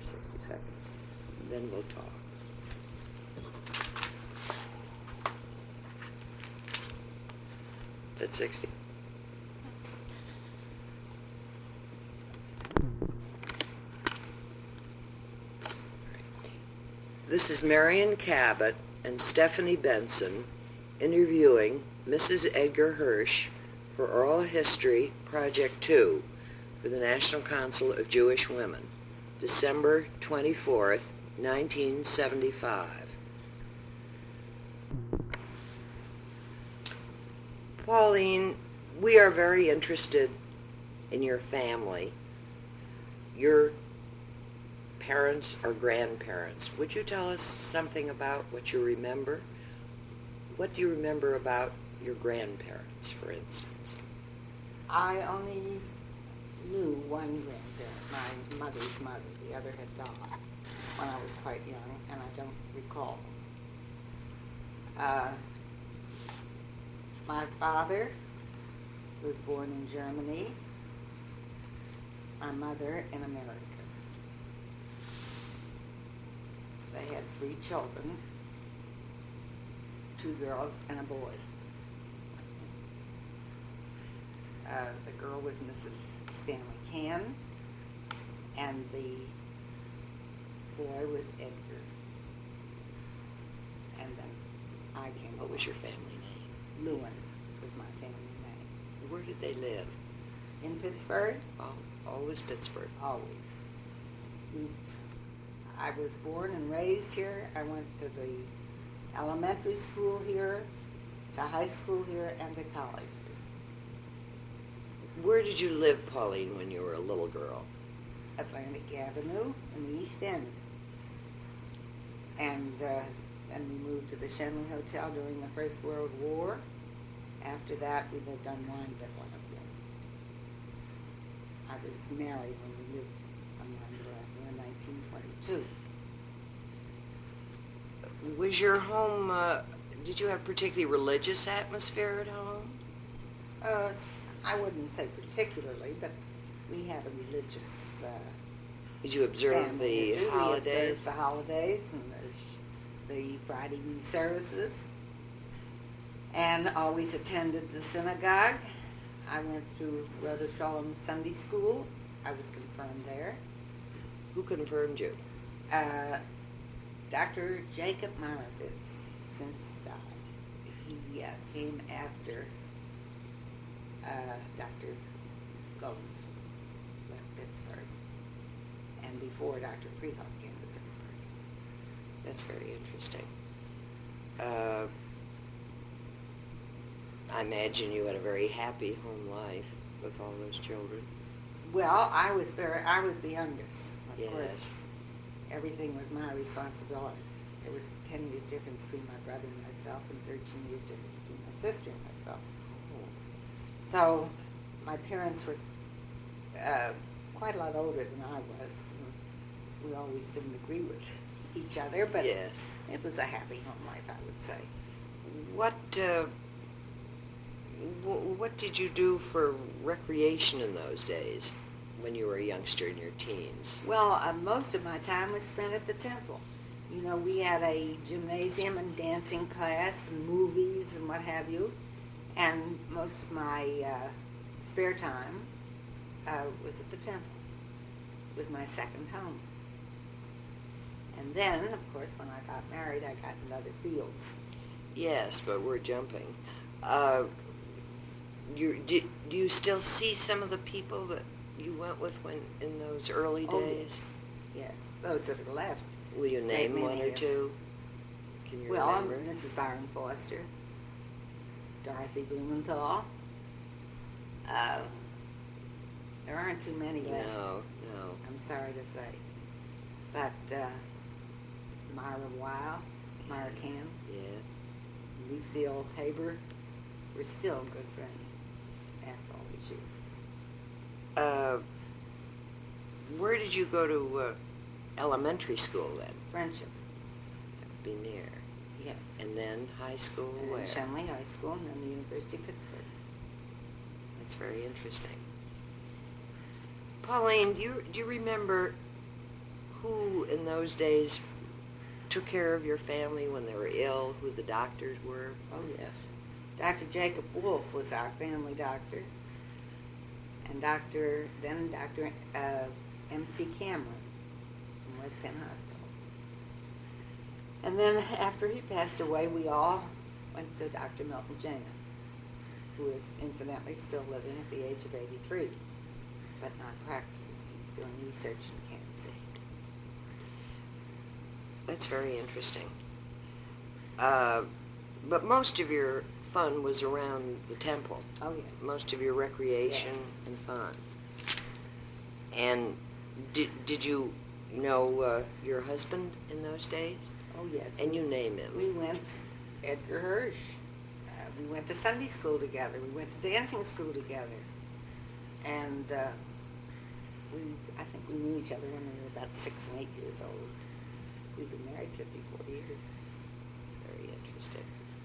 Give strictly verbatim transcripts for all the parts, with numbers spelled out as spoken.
sixty seconds. Then we'll talk. At sixty. This is Marion Cabot and Stephanie Benson interviewing Missus Edgar Hirsch for Oral History Project two for the National Council of Jewish Women, December twenty-fourth, nineteen seventy-five. Pauline, we are very interested in your family. Your parents or grandparents. Would you tell us something about what you remember? What do you remember about your grandparents, for instance? I only knew one grandparent, my mother's mother. The other had died when I was quite young, and I don't recall. Uh, my father was born in Germany, my mother in America. They had three children, two girls and a boy. Uh, the girl was Missus Stanley Cann, and the boy was Edgar. And then I came. What was your family name? Lewin was my family name. Where did they live? In Pittsburgh? Oh, always Pittsburgh. Always. We I was born and raised here. I went to the elementary school here, to high school here, and to college here. Where did you live, Pauline, when you were a little girl? Atlantic Avenue in the East End. And uh, then we moved to the Shenley Hotel during the First World War. After that, we lived on Wineville Avenue. I was married when we lived on Wineville Avenue in nineteen twenty-two. Was your home, uh, did you have particularly religious atmosphere at home? Uh, I wouldn't say particularly, but we had a religious uh, Did you observe family. the We holidays? observed the holidays and the, the Friday evening services, and always attended the synagogue. I went through Rother Shalom Sunday School. I was confirmed there. Who confirmed you? Uh, Doctor Jacob Marovitz since died. He uh, came after uh, Doctor Goins left Pittsburgh, and before Doctor Freehoff came to Pittsburgh. That's very interesting. Uh, I imagine you had a very happy home life with all those children. Well, I was very, I was the youngest. Of Yes. course, everything was my responsibility. There was ten years difference between my brother and myself, and thirteen years difference between my sister and myself. So, my parents were uh, quite a lot older than I was. We always didn't agree with each other, but Yes. it was a happy home life, I would say. What uh, w- what did you do for recreation in those days when you were a youngster in your teens? Well, uh, most of my time was spent at the temple. You know, we had a gymnasium and dancing class and movies and what have you. And most of my uh, spare time uh, was at the temple. It was my second home. And then, of course, when I got married, I got into other fields. Yes, but we're jumping. Uh, you, do, do you still see some of the people that you went with when in those early Oh, days? Yes, those that are left. Will you Great name one many or of- two? Can you Well, remember? Missus Byron Foster, Dorothy Blumenthal. Uh, there aren't too many left. No, no. I'm sorry to say. But uh, Myra Weil, Myra Cann, Yes. Lucille Haber, we're still good friends after all these years. Uh, where did you go to uh, elementary school then? Friendship, That would be near. yes. And then high school And where? then Shenley High School and then the University of Pittsburgh. That's very interesting. Pauline, do you, do you remember who in those days took care of your family when they were ill, who the doctors were? Oh, yes. Doctor Jacob Wolf was our family doctor. And Doctor then Doctor Uh, M C Cameron from West Penn Hospital. And then after he passed away, we all went to Doctor Milton Jamin, who is incidentally still living at the age of eighty-three, but not practicing. He's doing research in Kansas City. That's very interesting. Uh, but most of your fun was around the temple. Oh, yes. Most of your recreation Yes. and fun. And did, did you know uh, your husband in those days? Oh, yes. And you name him. We went, Edgar Hirsch. Uh, we went to Sunday school together. We went to dancing school together. And uh, we, I think we knew each other when we were about six and eight years old. We've been married fifty-four years. It's very interesting.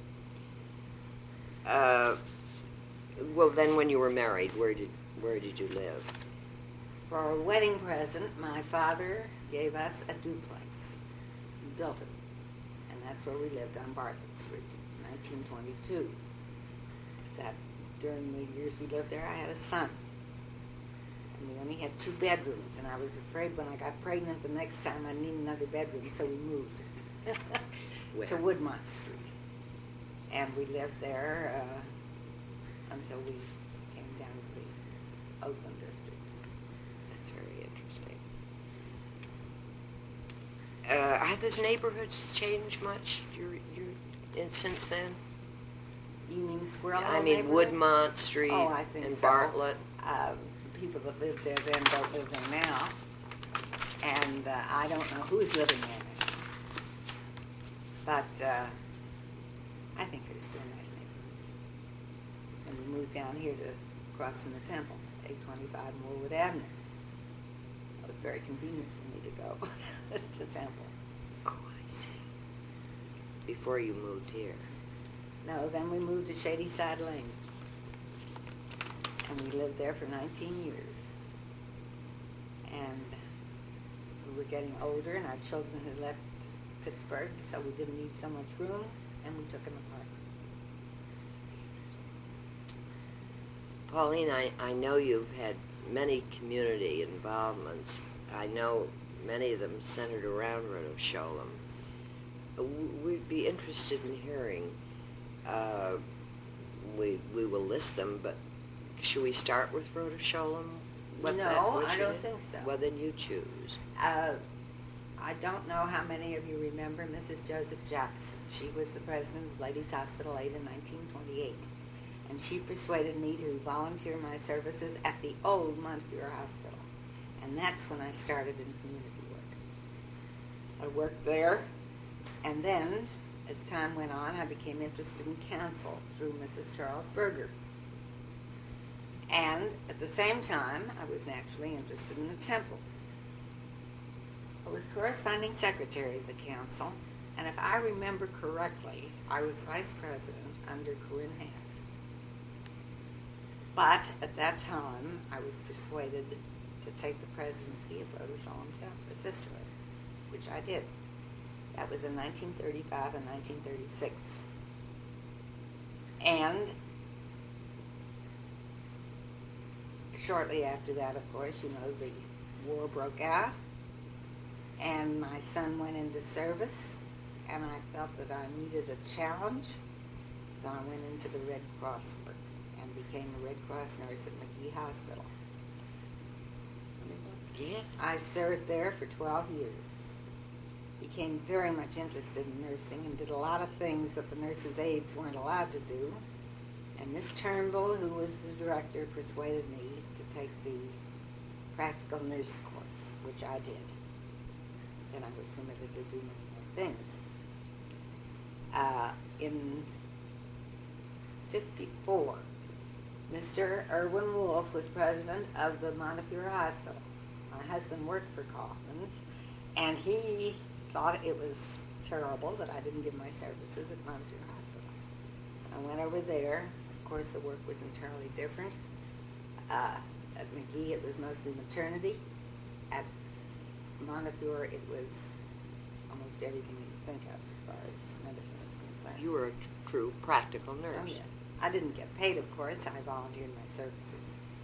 Uh, well, then when you were married, where did where did you live? For our wedding present, my father gave us a duplex. He built it. And that's where we lived on Bartlett Street in nineteen twenty-two. That during the years we lived there, I had a son. And we only had two bedrooms, and I was afraid when I got pregnant the next time I'd need another bedroom, so we moved to Woodmont Street. And we lived there uh, until we came down to the Oakland district. That's very interesting. Uh, have those neighborhoods changed much your, your, in, since then? You mean Squirrel Hill I mean neighborhood? Woodmont Street Oh, I think and so. Bartlett. Uh, people that lived there then don't live there now. And uh, I don't know who's living in it. But uh, I think they're still nice neighborhoods. And we moved down here to across from the temple, eight twenty-five Moorwood Avenue. It was very convenient for me to go to the temple. Oh, I see. Before you moved here. No, then we moved to Shady Side Lane. And we lived there for nineteen years. And we were getting older, and our children had left Pittsburgh, so we didn't need so much room, and we took an apartment. Pauline, I, I know you've had many community involvements. I know many of them centered around Rodeph Sholem. We'd be interested in hearing. Uh, we we will list them, but should we start with Rodeph Sholem? What No, that, what I you don't did? think so. Well, then you choose. Uh, I don't know how many of you remember Missus Joseph Jackson. She was the president of Ladies Hospital eight in nineteen twenty-eight. And she persuaded me to volunteer my services at the old Montefiore Hospital. And that's when I started in community work. I worked there, and then, as time went on, I became interested in counsel through Missus Charles Berger. And at the same time, I was naturally interested in the temple. I was corresponding secretary of the council, and if I remember correctly, I was vice president under Corinne Half. But at that time, I was persuaded to take the presidency of Rodeph Sholem Temple Sisterhood, which I did. That was in nineteen thirty-five and nineteen thirty-six. And shortly after that, of course, you know, the war broke out, and my son went into service, and I felt that I needed a challenge, so I went into the Red Cross work and became a Red Cross nurse at McGee Hospital. Yes. I served there for twelve years. Became very much interested in nursing and did a lot of things that the nurses' aides weren't allowed to do. And Miss Turnbull, who was the director, persuaded me to take the practical nurse course, which I did. And I was permitted to do many more things. Uh, in fifty-four, Mister Irwin Wolf was president of the Montefiore Hospital. My husband worked for Kaufman's, and he thought it was terrible that I didn't give my services at Montefiore Hospital. So I went over there. Of course, the work was entirely different. Uh, at McGee, it was mostly maternity. At Montefiore, it was almost everything you can think of as far as medicine is concerned. You were a tr- true practical nurse. Oh, yeah. I didn't get paid, of course. I volunteered my services.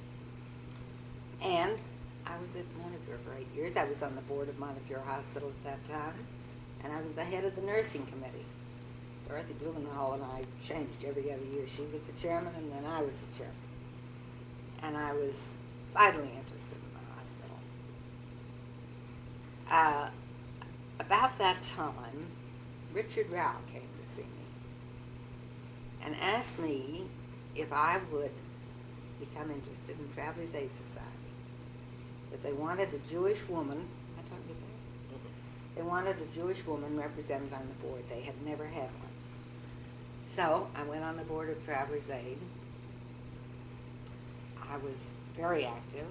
And I was at Montefiore for eight years. I was on the board of Montefiore Hospital at that time, and I was the head of the nursing committee. Dorothy Blumenthal and I changed every other year. She was the chairman, and then I was the chairman. And I was vitally interested in the hospital. Uh, about that time, Richard Rao came to see me and asked me if I would become interested in Travelers Aid Society. That they wanted a Jewish woman. I told you this. Mm-hmm. They wanted a Jewish woman represented on the board. They had never had one. So I went on the board of Travelers Aid. I was very active,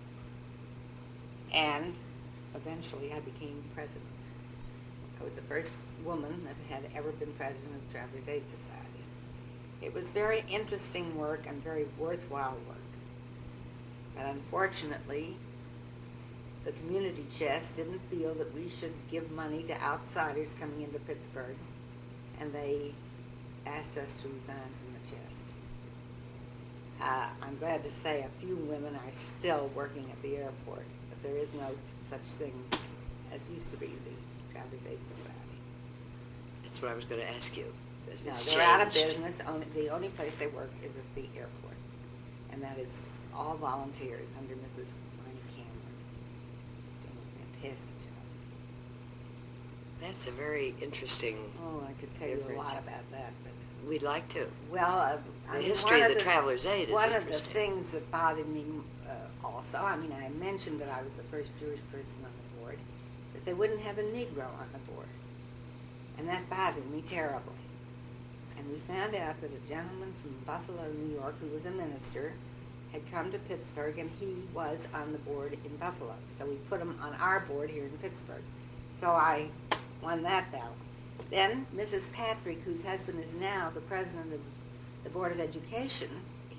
and eventually I became president. I was the first woman that had ever been president of Travelers Aid Society. It was very interesting work and very worthwhile work. But unfortunately, the community chest didn't feel that we should give money to outsiders coming into Pittsburgh, and they asked us to resign from the chest. Uh, I'm glad to say a few women are still working at the airport, but there is no such thing as used to be the Travelers Aid Society. That's what I was going to ask you. No, It's they're out of changed. business. Only, the only place they work is at the airport, and that is all volunteers under Missus Marnie Cameron. She's doing a fantastic job. That's a very interesting. Oh, I could tell you a Difference. lot about that, but We'd like to. well, uh, The I mean, history one of the Travelers Aid is one of the interesting. things that bothered me uh, also, I mean, I mentioned that I was the first Jewish person on the board, that they wouldn't have a Negro on the board, and that bothered me terribly. And we found out that a gentleman from Buffalo, New York, who was a minister, had come to Pittsburgh, and he was on the board in Buffalo. So we put him on our board here in Pittsburgh. So I won that battle. Then Missus Patrick, whose husband is now the president of the Board of Education,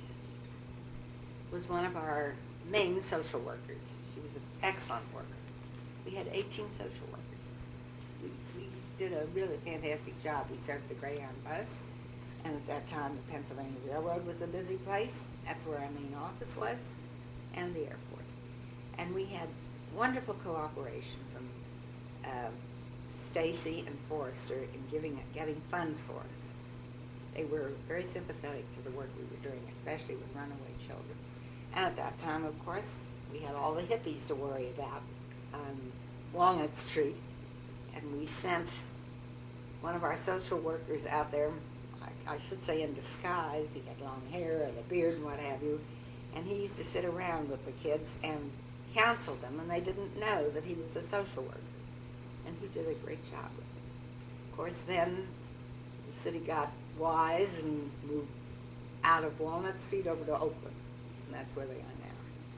was one of our main social workers. She was an excellent worker. We had eighteen social workers. We, we did a really fantastic job. We served the Greyhound bus, and at that time the Pennsylvania Railroad was a busy place. That's where our main office was, and the airport. And we had wonderful cooperation from uh, Stacy and Forrester in giving getting funds for us. They were very sympathetic to the work we were doing, especially with runaway children. And at that time, of course, we had all the hippies to worry about on Walnut Street, and we sent one of our social workers out there, I, I should say in disguise. He had long hair and a beard and what have you, and he used to sit around with the kids and counsel them, and they didn't know that he was a social worker. And he did a great job with it. Of course, then the city got wise and moved out of Walnut Street over to Oakland, and that's where they are now.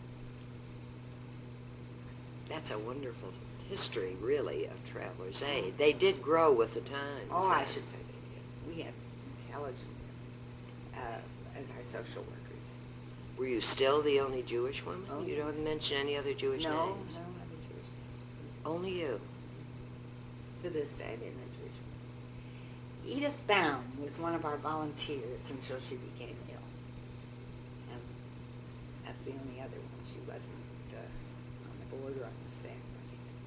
That's a wonderful history, really, of Travelers Aid. They did grow with the times. Oh, I and- should say they did. We had intelligent uh, as our social workers. Were you still the only Jewish woman? Oh, You yes. don't mention any other Jewish no, names? no other Jewish names. Only you. To this day, they're not Jewish. Edith Baum was one of our volunteers until she became ill. And that's the only other one. She wasn't uh, on the board or on the staff or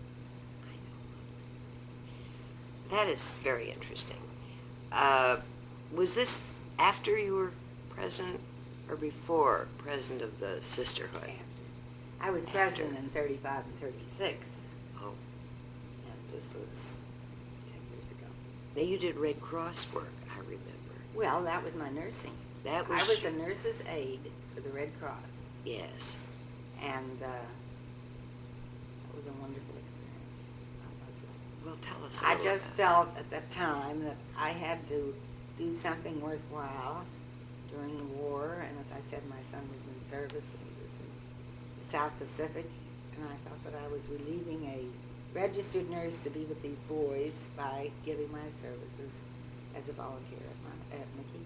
anything. I know. That is very interesting. Uh, was this after you were president or before president of the Sisterhood? After. I was After. president in thirty-five and thirty-six, Oh, and this was ten years ago. now you did Red Cross work, I remember. Well, that was my nursing. That was. I was a nurse's aide for the Red Cross, Yes. and uh, that was a wonderful experience. I loved it. Well, tell us. A I little just about felt at that time that I had to do something worthwhile during the war, and as I said, my son was in service, and he was in the South Pacific, and I felt that I was relieving a registered nurse to be with these boys by giving my services as a volunteer at, my, at McKee.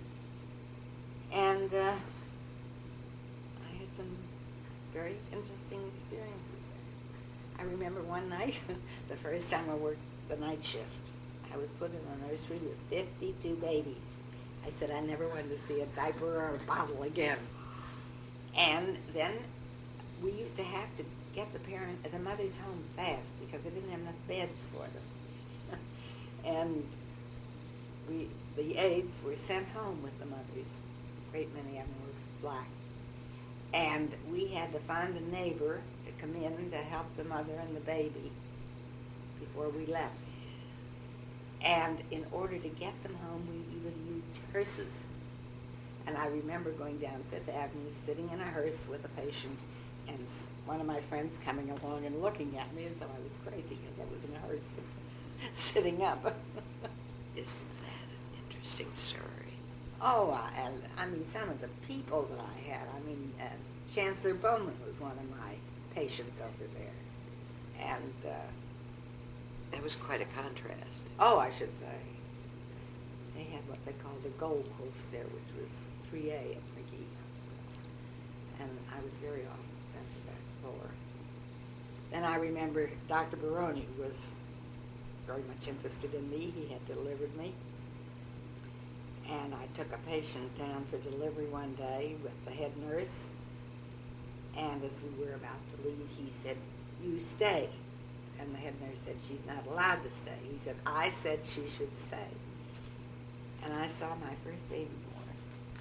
And uh, I had some very interesting experiences there. I remember one night, the first time I worked the night shift, I was put in a nursery with fifty-two babies. I said I never wanted to see a diaper or a bottle again. And then we used to have to get the parent, the mothers home fast because they didn't have enough beds for them. And we, the aides were sent home with the mothers. A great many of them were black. And we had to find a neighbor to come in to help the mother and the baby before we left. And in order to get them home, we even used hearses. And I remember going down Fifth Avenue, sitting in a hearse with a patient, and one of my friends coming along and looking at me as though I was crazy because I was in a hearse, sitting up. Isn't that an interesting story? Oh, I, and I mean, some of the people that I had. I mean, uh, Chancellor Bowman was one of my patients over there. And, uh, that was quite a contrast. Oh, I should say. They had what they called the Gold Coast there, which was three A at McGee Hospital. And I was very often sent to that floor. Then I remember Doctor Baroni was very much interested in me. He had delivered me. And I took a patient down for delivery one day with the head nurse. And as we were about to leave, he said, "You stay." And the head nurse said, "She's not allowed to stay." He said, "I said she should stay." And I saw my first baby born.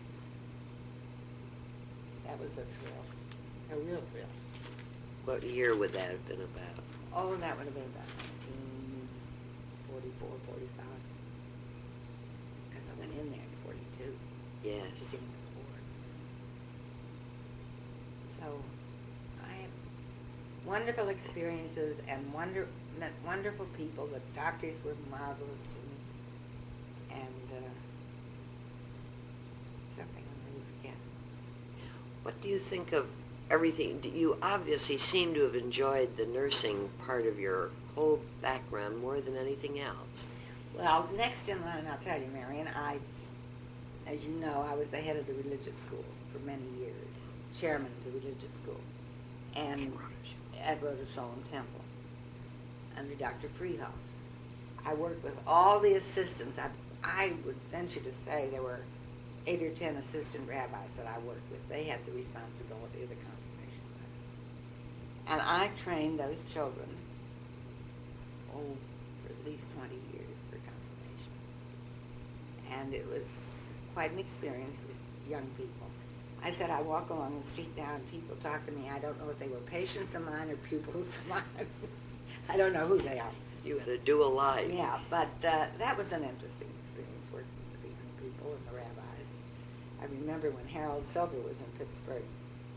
That was a thrill, a real thrill. What year would that have been about? Oh, that would have been about nineteen forty-four, forty-five. Because I went in there in forty-two. Yes. Beginning of the war. So I had wonderful experiences and wonder, met wonderful people. The doctors were marvelous to me. And uh, something I'll never forget. What do you think of everything? You obviously seem to have enjoyed the nursing part of your whole background more than anything else. Well, next in line, I'll tell you, Marion, I, as you know, I was the head of the religious school for many years, chairman of the religious school, and at Rhoda Sholem Temple, under Doctor Freehoff. I worked with all the assistants. I, I would venture to say there were eight or ten assistant rabbis that I worked with. They had the responsibility of the confirmation class. And I trained those children, oh, for at least twenty years for confirmation. And it was quite an experience with young people. I said I walk along the street now and people talk to me. I don't know if they were patients of mine or pupils of mine. I don't know who they are. You had a dual life. Yeah, but uh, that was an interesting experience working with the young people and the rabbis. I remember when Harold Silver was in Pittsburgh.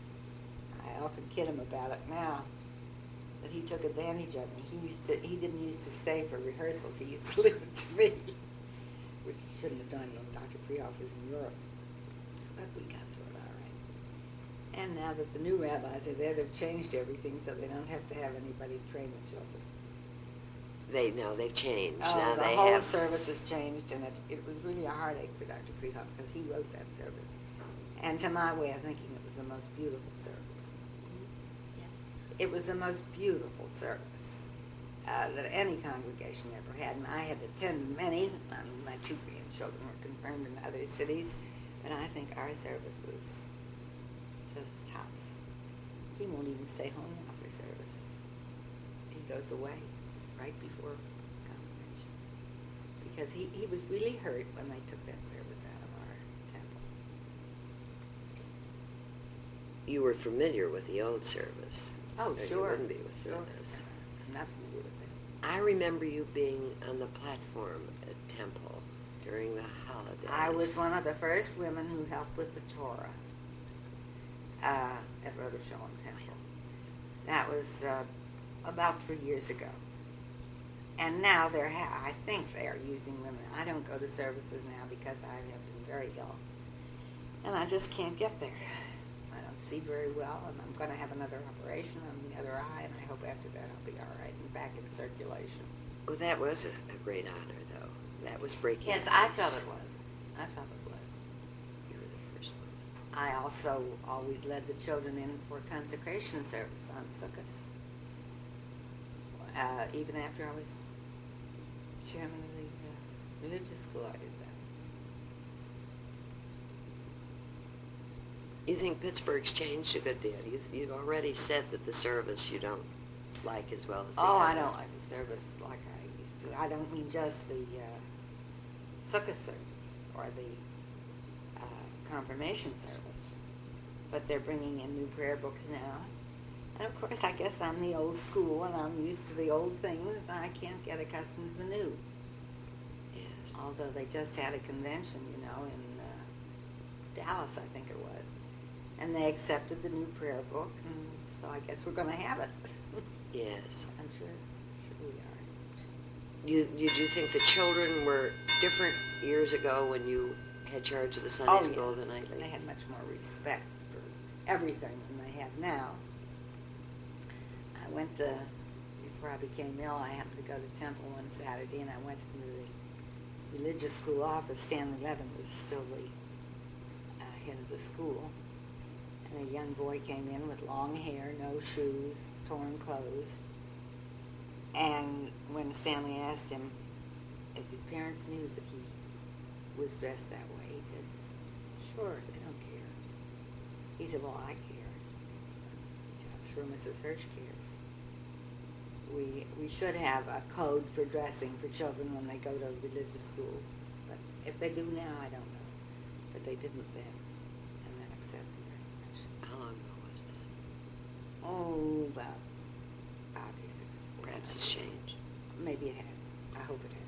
I often kid him about it now, that he took advantage of me. He used to. He didn't used to stay for rehearsals. He used to leave it to me, which he shouldn't have done when Doctor Freehoff was in Europe. But we got through it all right. And now that the new rabbis are there, they've changed everything so they don't have to have anybody train the children. They know they've changed. Oh, now the they whole have service has changed, and it, it was really a heartache for Doctor Freehoff because he wrote that service. And to my way of thinking, it was the most beautiful service. It was the most beautiful service uh, that any congregation ever had, and I had attended many. Um, my two grandchildren were confirmed in other cities, but I think our service was just tops. He won't even stay home now for services. He goes away right before confirmation because he, he was really hurt when they took that service out of our temple. You were familiar with the old service. Oh, Or sure. You wouldn't be with Sure. this. Nothing to do with this. I remember you being on the platform at Temple during the holidays. I was one of the first women who helped with the Torah uh, at Rhoda Sholem Temple. That was uh, about three years ago. And now they're, ha- I think they are using women. I don't go to services now because I have been very ill. And I just can't get there. I don't see very well, and I'm going to have another operation on the other eye, and I hope after that I'll be all right and back in circulation. Well, that was a, a great honor, though. That was breaking Yes, ice. I felt it was. I felt it was. You were the first one. I also always led the children in for consecration service on Sukkot. uh, even after I was chairman of the uh, religious school, I did that. You think Pittsburgh's changed a good deal? You, you've already said that the service you don't like as well as the Oh, I other. don't like the service like I used to. I don't mean just the uh, sukkah service or the uh, confirmation service, but they're bringing in new prayer books now. And of course, I guess I'm the old school and I'm used to the old things and I can't get accustomed to the new. Yes. Although they just had a convention, you know, in uh, Dallas, I think it was. And they accepted the new prayer book, and so I guess we're going to have it. Yes. I'm sure, sure we are. You, you do think the children were different years ago when you had charge of the Sunday Oh, school yes. than Nightly? They had much more respect for everything than they have now. I went to, before I became ill, I happened to go to Temple one Saturday, and I went to the religious school office. Stanley Levin was still the uh, head of the school. And a young boy came in with long hair, no shoes, torn clothes. And when Stanley asked him if his parents knew that he was dressed that way, he said, "Sure, they don't care." He said, "Well, I care." He said, "I'm sure Missus Hirsch cares." We, we should have a code for dressing for children when they go to religious school. But if they do now, I don't know. But they didn't then. And that upset me very much. How long ago was that? Oh, about five years ago. Perhaps it's changed. Maybe it has. I hope it has.